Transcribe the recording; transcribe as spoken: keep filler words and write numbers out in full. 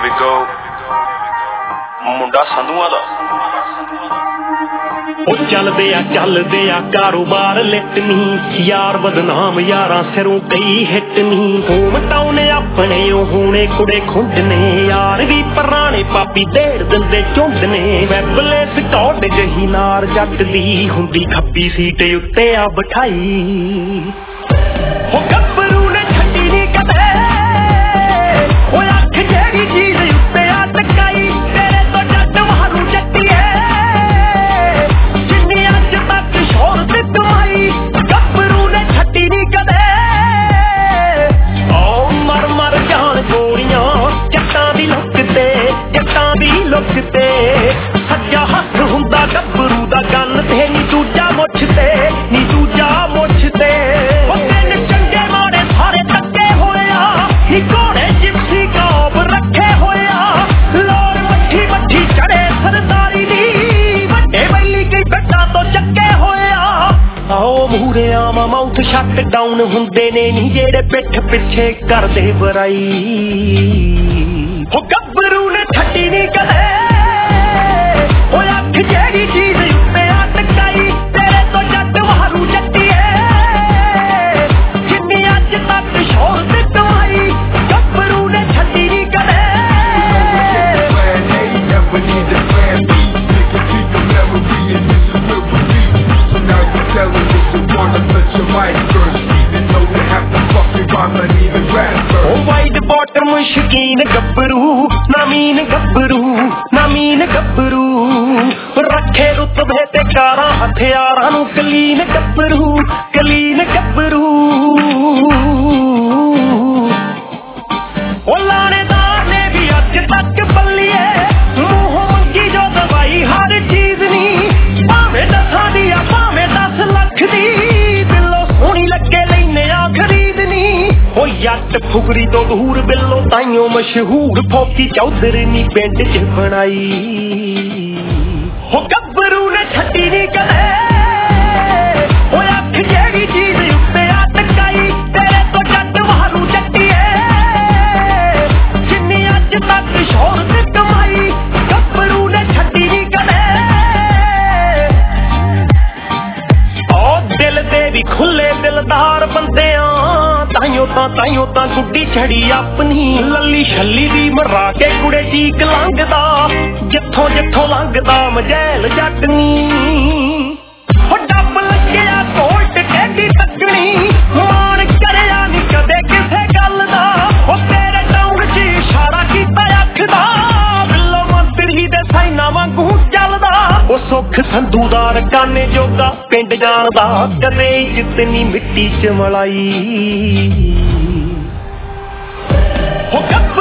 we go. ਮੁੰਡਾ ਸੰਧੂਆਂ ਦਾ ਉਹ ਚੱਲਦੇ ਆ ਚੱਲਦੇ ਆ ਕਾਰੋਬਾਰ ਲਿਟ ਨੀ ਯਾਰ ਬਦਨਾਮ ਯਾਰਾਂ ਸਿਰੋਂ ਕਈ ਹਿੱਟ ਨੀ ਹੋਮ ਟਾਊਨ ਆਪਣੇ ਉਹ ਹੋਣੇ ਕੁੜੇ ਖੁੰਡ ਨੇ ਯਾਰ ਵੀ ਪੁਰਾਣੇ ਪਾਪੀ ਢੇੜ ਦਿੰਦੇ ਝੁੰਡ ਨੇ ਵੈਬਲੇ ਸਟੋਡ ਜਹੀ ਨਾਰ ਜੱਟ ਦੀ ਹੁੰਦੀ ਖੱਬੀ ਸੀਟ ਉੱਤੇ ਆ ਬਿਠਾਈ ਉਹ ਗੱਭਰੂ ਨੇ ਛੱਡੀ ਨੀ ਕਦੇ ਉਹ ਅੱਖ ਜਿਹੜੀ ਚੀਜ਼ ਉੱਤੇ ਆ ਟਕਾਈ ਤੇਰੇ ਤੋਂ ਜੱਟ ਮਾਰੂ ਜੱਟੀਏ ਜਿੰਨੀ ਅੱਜ ਤੱਕ ਸ਼ੋਰ ਤੇ ਕਮਾਈ ਗੱਭਰੂ ਨੇ ਛੱਡੀ ਨੀ ਕਦੇ ਓ ਮਰ ਮਰ ਜਾਣ ਗੋਲੀਆਂ ਜੱਟਾਂ ਦੀ ਲੁੱਕ ਤੇ ਜੱਟਾਂ ਦੀ ਲੁੱਕ ਤੇ ਸੱਜਾ ਹੱਥ ਹੁੰਦਾ ਗੱਭਰੂ ਦਾ ਗੰਨ ਤੇ ਨੀ ਦੂਜਾ ਮੁੱਛ ਤੇ ਨੀ ਦੂਜਾ ਮੁੱਛ ਤੇ ਉਹ ਤਿੰਨ ਚੰਗੇ ਮਾੜੇ ਸਾਰੇ ਤੱਕੇ ਹੋਇਆ ਨੀ ਘੋੜੇ ਜਿਪਸੀ ਗੋਬ ਰੱਖੇ ਹੋਇਆ ਲੋੜ ਮੱਠੀ ਮੱਠੀ ਚੜੇ ਸਰਦਾਰੀ ਦੀ ਵੱਡੇ ਬੈਲੀ ਕਈ ਬੱਟਾਂ ਤੋਂ ਚੱਕੇ ਹੋਇਆ ਆਓ ਮੂਰੇ ਆਵਾਂ ਮਾਊਥ ਸ਼ਟ ਡਾਊਨ ਹੁੰਦੇ ਨੇ ਨੀ ਜਿਹੜੇ ਪਿੱਠ ਪਿੱਛੇ ਕਰਦੇ ਬੁਰਾਈ ਉਹ ਗੱਭਰੂ ਨੇ ਛੱਡੀ ਨੀ ਕਦੇ ਉਹ ਅੱਖ ਜਿਹੜੀ ਚੀਜ਼ ਉੱਤੇ ਆ ਟਕਾਈ ਤੇਰੇ ਤੋਂ ਜੱਟ ਮਾਰੂ ਜੱਟੀਏ ਜਿੰਨੀ ਅੱਜ ਤੱਕ ਸ਼ੋਰ ਤੇ ਕਮਾਈ ਗੱਭਰੂ ਨੇ ਛੱਡੀ ਨੀ ਕਦੇ ਉਹ ਵਾਈਡ ਬਾਟਮ ਸ਼ਕੀਨ ਗੱਭਰੂ ਨਾਮੀਨ ਗੱਭਰੂ ਨਾਮੀਨ ਗੱਭਰੂ ਰੱਖੇ ਰੁਤਬੇ ਤੇ ਕਾਰਾਂ ਹਥਿਆਰਾਂ ਨੂੰ ਕਲੀਨ ਗੱਭਰੂ ਕਲੀਨ ਗੱਭਰੂ ਉਹ ਲਾਣੇਦਾਰ ਨੇ ਵੀ ਅੱਜ ਤੱਕ ਬੱਲੀਏ ਮੂੰਹੋਂ ਮੰਗੀ ਜੋ ਦਵਾਈ ਹਰ ਚੀਜ਼ ਨੀ ਭਾਵੇਂ ਦਸਾਂ ਦੀ ਆ ਭਾਵੇਂ ਦਸ ਲੱਖ ਦੀ ਦਿਲੋਂ ਸੋਹਣੀ ਲੱਗੇ ਲੈਨੇ ਆ ਖਰੀਦਨੀ ਉਹ ਜੱਟ ਫੁਕਰੀ ਤੋਂ ਦੂਰ ਬਿੱਲੋ ਤਾਈਓ ਮਸ਼ਹੂਰ ਫੋਕੀ ਚੌਧਰੀ ਨੀ ਪਿੰਡ ਚ ਬਣਾਈ ਉਹ ਗੱਭਰੂ ਨੇ ਛੱਡੀ ਨੀ ਕਦੇ ਉਹ ਅੱਖ ਜਿਹੜੀ ਚੀਜ਼ ਉੱਤੇ ਆ ਟਕਾਈ ਤੇਰੇ ਤੋਂ ਜੱਟ ਮਾਰੂ ਜੱਟੀਏ ਜਿੰਨੀ ਅੱਜ ਤੱਕ ਸ਼ੋਰ ਤੇ ਕਮਾਈ ਗੱਭਰੂ ਨੇ ਛੱਡੀ ਨੀ ਕਦੇ ਉਹ ਦਿਲ ਦੇ ਵੀ ਖੁੱਲੇ ਦਿਲਦਾਰ ਬੰਦਿਆਂ ਤਾਈਓ ਤਾਂ ਤਾਈਓ ਤਾਂ ਗੁੱਡੀ ਛੜੀ ਆਪਣੀ ਲੱਲੀ ਛੱਲੀ ਦੀ ਮਰਾ ਕੇ ਕੁੜੇ ਚੀਕ ਲੰਘਦਾ ਜਿੱਥੋਂ ਜਿੱਥੋਂ ਲੰਘਦਾ ਮਜੈਲ ਜੱਟ ਨੀ ਉਹ ਡੱਬ ਲੱਗਿਆ ਕੋਲਟ ਟੇਢੀ ਤੱਕਣੀ ਮਾਣ ਕਰਿਆ ਨੀ ਕਦੇ ਕਿਸੇ ਗੱਲ ਦਾ ਉਹ ਤੇਰੇ ਟਾਊਨ 'ਚ ਇਸ਼ਾਰਾ ਕੀਤਾ ਅੱਖ ਦਾ ਬਿੱਲੋ ਮੰਤਰੀ ਦੇ ਸਾਈਨਾ ਵਾਂਗੂ ਚੱਲਦਾ ਉਹ ਸੁੱਖ ਸੰਧੂ ਦਾ ਰਕਾਨੇ ਜੋਗਾ ਪਿੰਡ ਜਾਣਦਾ ਕਦੇ ਜਿਤਨੀ ਮਿੱਟੀ 'ਚ ਮਲਾਈ ਉਹ ਗੱਭ